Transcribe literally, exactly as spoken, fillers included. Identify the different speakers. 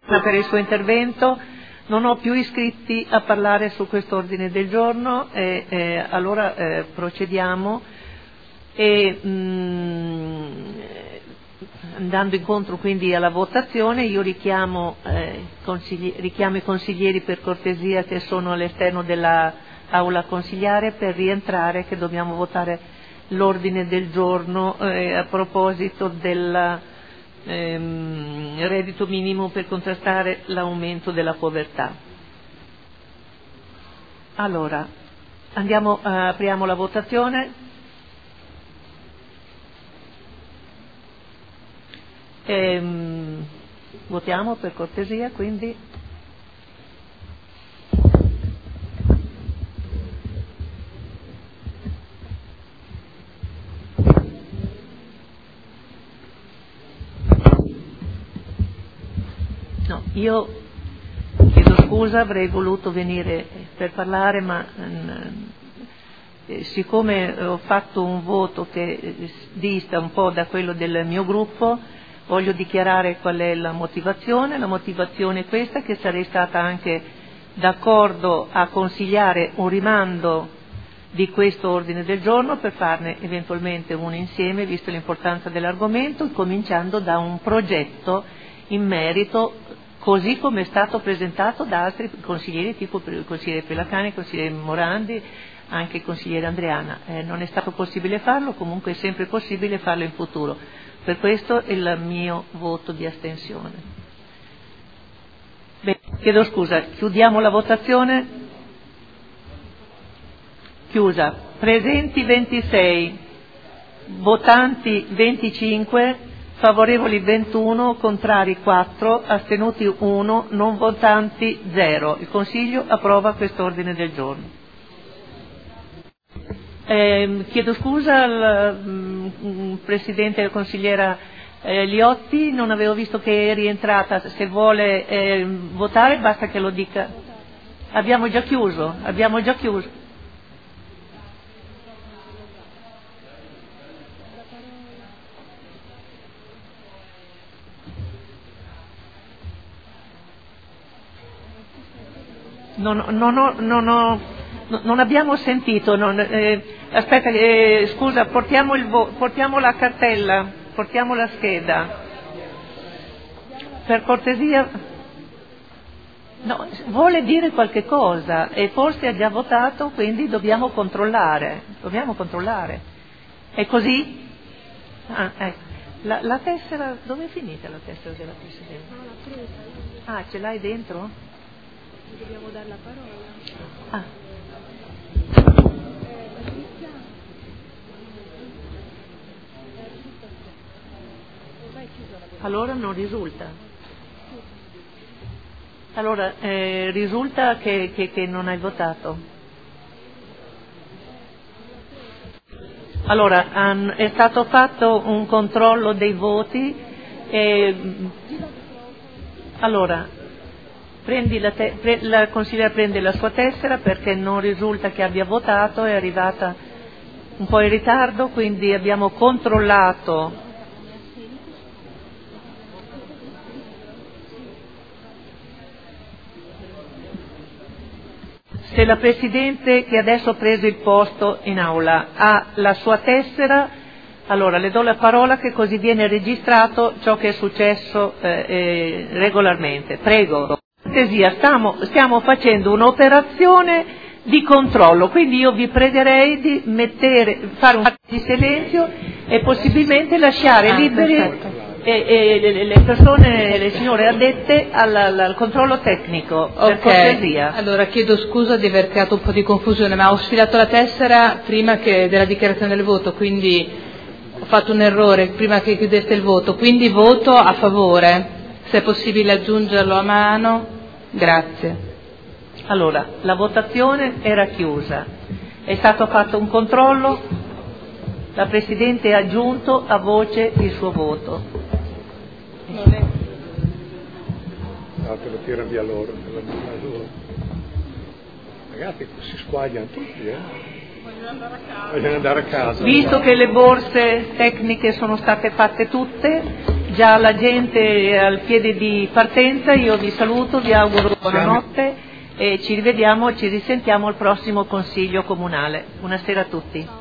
Speaker 1: per il suo intervento. Non ho più iscritti a parlare su questo ordine del giorno e eh, allora eh, procediamo e mh, andando incontro quindi alla votazione io richiamo, eh, consigli- richiamo i consiglieri per cortesia che sono all'esterno dell'aula consigliare per rientrare, che dobbiamo votare l'ordine del giorno eh, a proposito del ehm, reddito minimo per contrastare l'aumento della povertà. Allora, andiamo, eh, apriamo la votazione. Ehm, votiamo per cortesia, quindi. No, io chiedo scusa, avrei voluto venire per parlare, ma eh, siccome ho fatto un voto che dista un po' da quello del mio gruppo, voglio dichiarare qual è la motivazione. La motivazione è questa, che sarei stata anche d'accordo a consigliare un rimando di questo ordine del giorno per farne eventualmente uno insieme, visto l'importanza dell'argomento, cominciando da un progetto in merito, così come è stato presentato da altri consiglieri, tipo il consigliere Pelacani, il consigliere Morandi, anche il consigliere Andreana. Eh, non è stato possibile farlo, comunque è sempre possibile farlo in futuro. Per questo è il mio voto di astensione. Bene, chiedo scusa, chiudiamo la votazione. Chiusa. Presenti ventisei, votanti venticinque, favorevoli ventuno, contrari quattro, astenuti uno, non votanti zero. Il Consiglio approva questo ordine del giorno. Eh, chiedo scusa al mh, Presidente e alla consigliera eh, Liotti, non avevo visto che è rientrata. Se vuole eh, votare basta che lo dica. Abbiamo già chiuso, abbiamo già chiuso. Non, non, ho, non, ho, non abbiamo sentito. Non, eh, aspetta, eh, scusa, portiamo, il vo, portiamo la cartella, portiamo la scheda. Per cortesia. No, vuole dire qualche cosa e forse ha già votato, quindi dobbiamo controllare. Dobbiamo controllare. È così? Ah, ecco. La, la tessera, dove è finita la tessera della Presidente? Ah, ce l'hai dentro?
Speaker 2: Dobbiamo dare la parola.
Speaker 1: Ah. Allora non risulta. Allora eh, risulta che, che, che non hai votato. Allora an, è stato fatto un controllo dei voti. E, allora. Prendi la, te, pre, la consigliera prende la sua tessera perché non risulta che abbia votato, è arrivata un po' in ritardo, quindi abbiamo controllato. Se la Presidente, che adesso ha preso il posto in aula, ha la sua tessera, allora le do la parola, che così viene registrato ciò che è successo eh, eh, regolarmente. Prego. Stiamo, stiamo facendo un'operazione di controllo, quindi io vi pregherei di mettere, fare un po' di silenzio e possibilmente lasciare
Speaker 3: ah,
Speaker 1: liberi e, e, le persone, le signore addette al, al controllo tecnico.
Speaker 3: Ok,
Speaker 1: per cortesia.
Speaker 3: Allora chiedo scusa di aver creato un po' di confusione, ma ho sfilato la tessera prima che della dichiarazione del voto, quindi ho fatto un errore prima che chiudesse il voto, quindi voto a favore. Se è possibile aggiungerlo a mano, grazie.
Speaker 1: Allora, la votazione era chiusa, è stato fatto un controllo, la Presidente ha aggiunto a voce il suo voto.
Speaker 2: Non è.
Speaker 4: No, te lo tira via loro, te lo tira loro. Ragazzi, si squagliano tutti, eh? Vogliono andare a casa. Vogliono andare a casa.
Speaker 1: Visto che le borse tecniche sono state fatte tutte, già la gente è al piede di partenza, io vi saluto, vi auguro buonanotte e ci rivediamo, ci risentiamo al prossimo Consiglio Comunale. Buonasera a tutti.